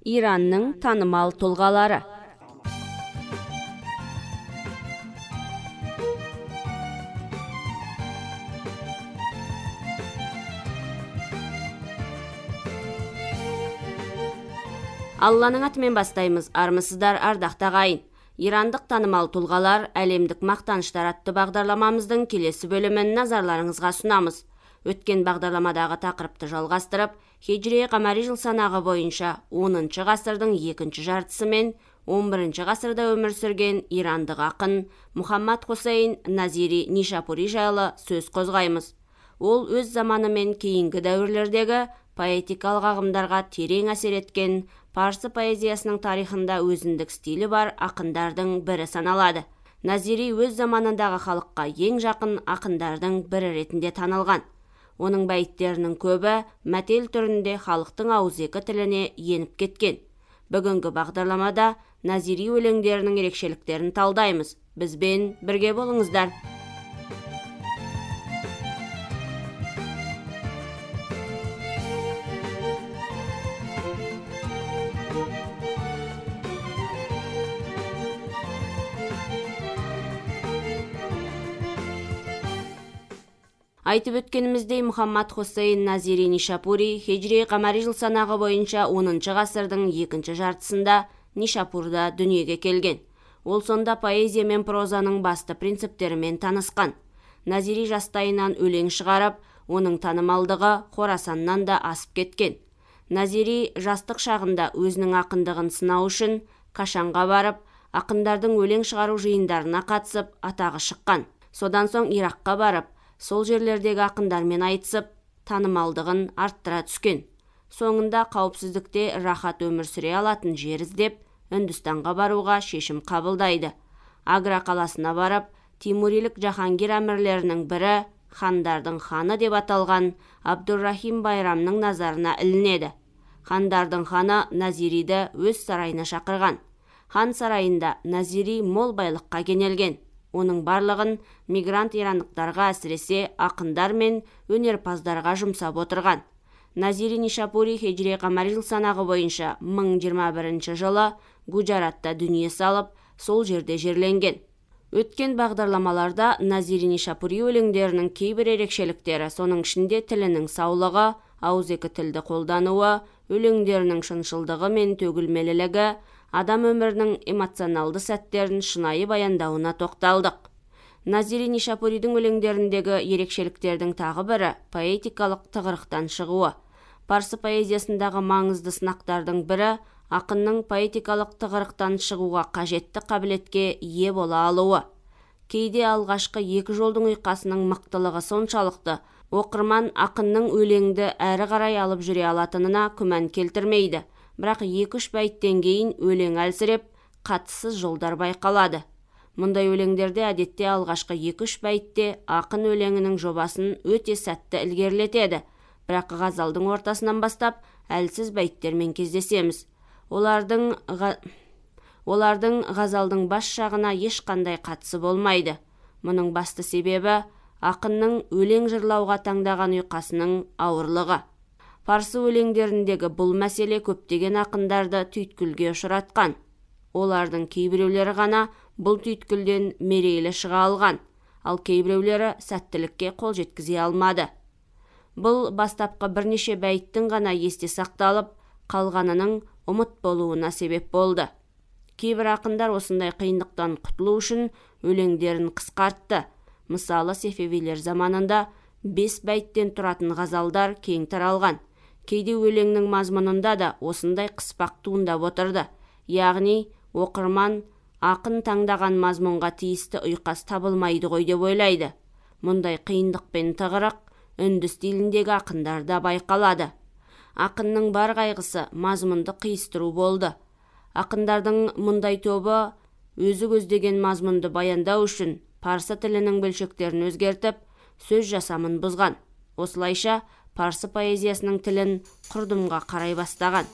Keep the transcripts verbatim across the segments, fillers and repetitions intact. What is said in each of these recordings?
Иранның танымал тұлғалары. Алланың атымен бастаймыз, армысыздар ардақты ағайын. Ирандық танымал тұлғалар әлемдік мақтаныштар атты бағдарламамыздың келесі бөлімін назарларыңызға сұнамыз. Өткен бағдарламадағы тақырыпты жалғастырып, хижри қамари жыл санағы бойынша оныншы ғасырдың екінші жартысы мен он бірінші ғасырда өмір сүрген ирандық ақын Мухаммад Хусейн Назири Нишапури жайлы сөз қозғаймыз. Ол өз заманы мен кейінгі дәуірлердегі поэтикалық ағымдарға терең әсер еткен парсы поэзиясының тарихында өзіндік стилі бар ақындардың бірі саналады. Назири өз заманындағы халыққа ең жақын ақындардың бірі ретінде танылған. Оның бәйіттерінің көбі мәтел түрінде халықтың ауызекі тіліне еніп кеткен. Бүгінгі бағдарламада Назири өлеңдерінің ерекшеліктерін талдаймыз. Бізбен бірге болыңыздар. Айтып өткеніміздей, Мухаммад Хусейн Назири Нишапури хижри қамари жыл санағы бойынша оныншы ғасырдың екінші жартысында Нишапурда дүниеге келген. Ол сонда поэзия мен прозаның басты принциптерімен танысқан. Назири жастайынан өлең шығарып, оның танымалдығы Хорасаннан да асып кеткен. Назири жастық шағында өзінің ақындығын сынау үшін Кашанға барып, ақындардың өлең шығару жиындарына қатысып, атағы шыққан. Содан соң Иракқа барып, сол жерлердегі ақындармен айтысып, танымалдығын арттыра түскен. Соңында қауіпсіздікте рахат өмір сүре алатын жер іздеп, Үндістанға баруға шешім қабылдайды. Агра қаласына барып, Тимурилік Жахангир әмірлерінің бірі, хандардың ханы деп аталған Абдуррахим Байрамның назарына ілінеді. Хандардың ханы Назириді өз сарайына шақырған. Хан сарайында Назири мол байлыққа кенелген. Оның барлығын мигрант ирандықтарға, әсіресе ақындар мен өнерпаздарға жұмсап отырған. Назири Нишапури хижри қамари жыл санағы бойынша мың жиырма бірінші жылы Гуджаратта дүние салып, сол жерде жерленген. Өткен бағдарламаларда Назири Нишапури өлеңдерінің кейбір ерекшеліктері, соның ішінде тілінің саулығы, ауызекі тілді қолдануы, өлеңдерінің шыншылдығы мен төгілмелілігі, адам өмірінің эмоционалды сәттерін шынайы баяндауына тоқталдық. Назири Нишапуридің өлеңдеріндегі ерекшеліктердің тағы бірі поэтикалық тығырықтан шығуы. Парсы поэзиясындағы маңызды сынақтардың бірі ақынның поэтикалық тығырықтан шығуға қажетті қабілетке ие бола алуы. Кейде алғашқы екі жолдың ұйқасының мықтылығы соншалықты, оқырман ақынның өлеңді әрі қарай алып жүре алатынына күмән келтірмейді. Бірақ екі-үш бәйттен кейін өлең әлсіреп, қатыссыз жолдар байқалады. Мұндай өлеңдерде әдетте алғашқы екі-үш бәйтте ақын өлеңінің жобасын өте сәтті ілгерілетеді. Бірақ ғазалдың ортасынан бастап әлсіз бәйттермен кездесеміз. Олардың, ға... Олардың ғазалдың бас жағына ешқандай қатысы болмайды. Мұның басты себебі ақынның өлең жырлауға таңдаған ұйқасының ауырлығы. Парсы өлеңдеріндегі бұл мәселе көптеген ақындарды түйткілге ұшыратқан. Олардың кейбіреулері ғана бұл түйткілден мерейлі шыға алған, ал кейбіреулері сәттілікке қол жеткізе алмады. Бұл бастапқы бірнеше бәйттің ғана есте сақталып, қалғанының ұмыт болуына себеп болды. Кейбір ақындар осындай қиындықтан құтылу үшін өлеңдерін қысқартты. Мысалы, Сефевилер заманында бес бәйттен тұратын ғазалдар кең таралған. Кейде өлеңнің мазмұнында да осындай қыспақ туындап отырды. Яғни, оқырман ақын таңдаған мазмұнға тиісті ұйқас табылмайды ғой деп ойлайды. Мұндай қиындық пен тығырық үнді стиліндегі ақындарда байқалады. Ақынның бар қайғысы мазмұнды қиыстыру болды. Ақындардың мұндай тобы өзі көздеген мазмұнды баяндау үшін парсы тілінің бөлшектерін өзгертіп, сөз жасамын бұзған. Осылайша, парсы поэзиясының тілін құрдымға қарай бастаған.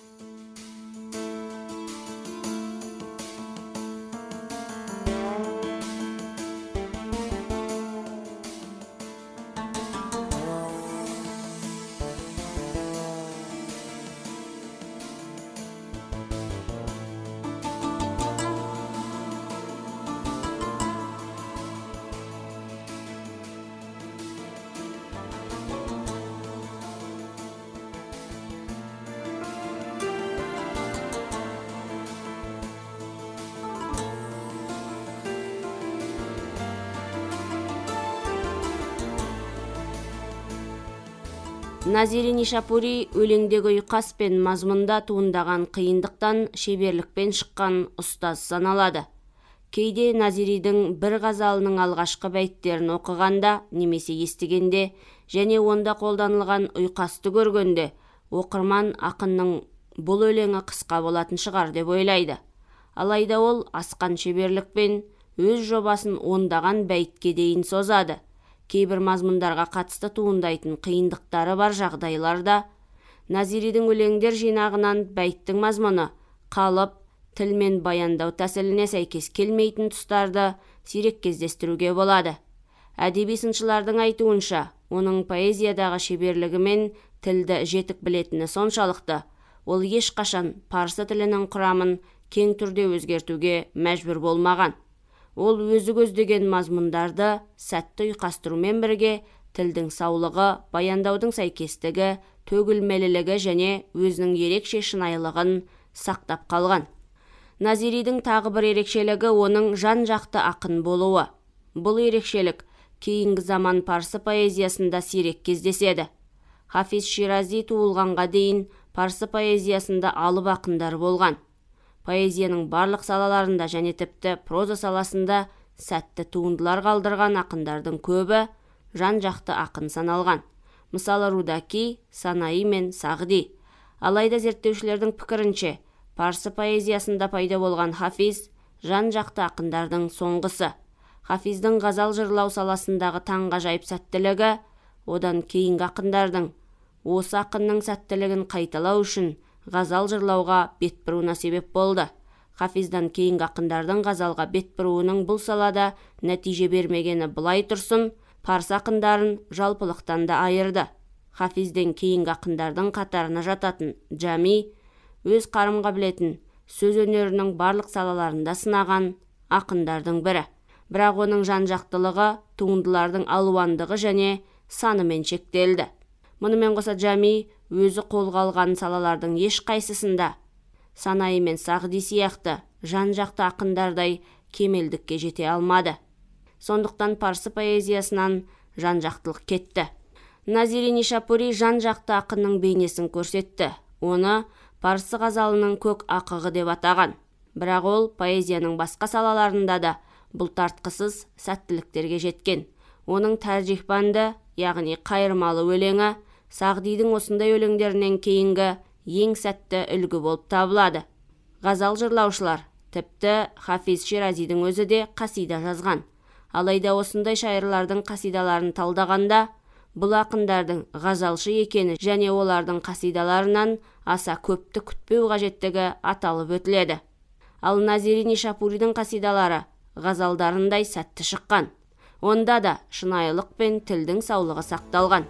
Назири Нишапури өлеңдегі ұйқас пен мазмұнда туындаған қиындықтан шеберлікпен шыққан ұстаз саналады. Кейде Назиридің бір ғазалының алғашқы бәйттерін оқығанда немесе естігенде және онда қолданылған ұйқасты көргенде оқырман ақынның бұл өлеңі қысқа болатын шығар деп ойлайды. Алайда ол асқан шеберлікпен өз жобасын ондаған бәйтке дейін созады. Кейбір мазмұндарға қатысты туындайтын қиындықтары бар жағдайларда Назиридің өлеңдер жинағынан бәйттің мазмұны қалып, тіл мен баяндау тәсіліне сәйкес келмейтін тұстарды сирек кездестіруге болады. Әдеби сыншылардың айтуынша, оның поэзиядағы шеберлігі мен тілді жетік білетіні соншалықты, ол ешқашан парсы тілінің құрамын кең түрде өзгертуге мәжбүр болмаған. Ол өзі көздеген мазмұндарды сәтті ұйқастырумен бірге тілдің саулығы, баяндаудың сәйкестігі, төгілмелілігі және өзінің ерекше шынайылығын сақтап қалған. Назиридің тағы бір ерекшелігі оның жан-жақты ақын болуы. Бұл ерекшелік кейінгі заман парсы поэзиясында сирек кездеседі. Хафиз Ширази туылғанға дейін парсы поэзиясында алып ақындар болған. Поэзияның барлық салаларында және тіпті проза саласында сәтті туындылар қалдырған ақындардың көбі жан-жақты ақын саналған. Мысалы Рудаки, Санаи мен Сағди. Алайда зерттеушілердің пікірінше, парсы поэзиясында пайда болған Хафиз жан-жақты ақындардың соңғысы. Хафиздің ғазал жырлау саласындағы таңғажайып сәттілігі одан кейінгі ақындардың осы ақынның сәттілігін қайталау үшін ғазал жырлауға бет бұруына себеп болды. Хафиздан кейінгі ақындардың ғазалға бет бұруының бұл салада нәтиже бермегені былай тұрсын, парсы ақындарын жалпылықтан да айырды. Хафизден кейінгі ақындардың қатарына жататын Джами өз қарым-қабілетін сөз өнерінің барлық салаларында сынаған ақындардың бірі. Бірақ оның жан-жақтылығы туындылардың алуандығы және санымен шектелді. Мұнымен қоса Джами өзі қолға алған салалардың ешқайсысында Санаи мен Сағди сияқты жан-жақты ақындардай кемелдікке жете алмады. Сондықтан парсы поэзиясынан жан-жақтылық кетті. Назири Нишапури жан-жақты ақынның бейнесін көрсетті. Оны парсы ғазалының көк ақығы деп атаған. Бірақ ол поэзияның басқа салаларында да бұл тартқысыз сәттіліктерге жеткен. Оның тәржихбанды, яғни қайырмалы өлеңі Сағдидің осындай өлеңдерінен кейінгі ең сәтті үлгі болып табылады. Ғазал жырлаушылар, тіпті Хафиз Ширазидің өзі де қасида жазған. Алайда осындай шайырлардың қасидаларын талдағанда, бұл ақындардың ғазалшы екені және олардың қасидаларынан аса көпті күтпеу қажеттігі аталып өтіледі. Ал Назири Нишапуридің қасидалары ғазалдарындай сәтті шыққан. Онда да шынайылық пен тілдің саулығы сақталған.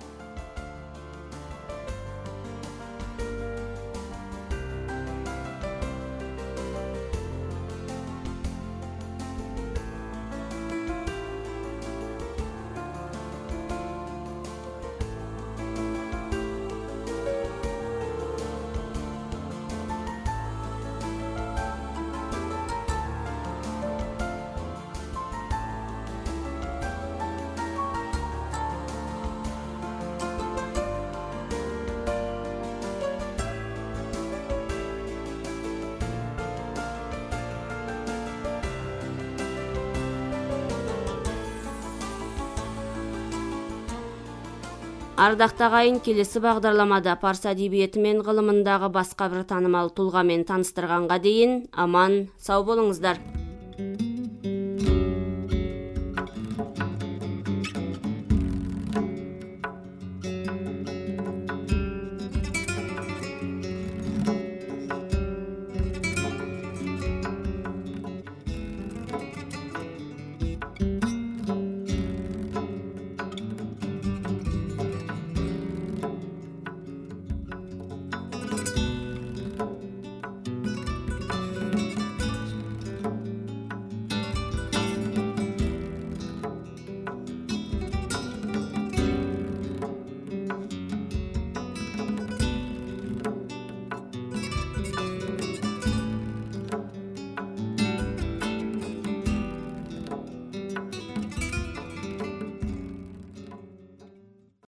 Ардақты ағайын, келесі бағдарламада парсы әдебиеті мен ғылымындағы басқа бір танымал тұлғамен таныстырғанға дейін аман сау болыңыздар.